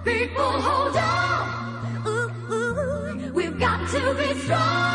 People hold on. Ooh, ooh, we've got to be strong.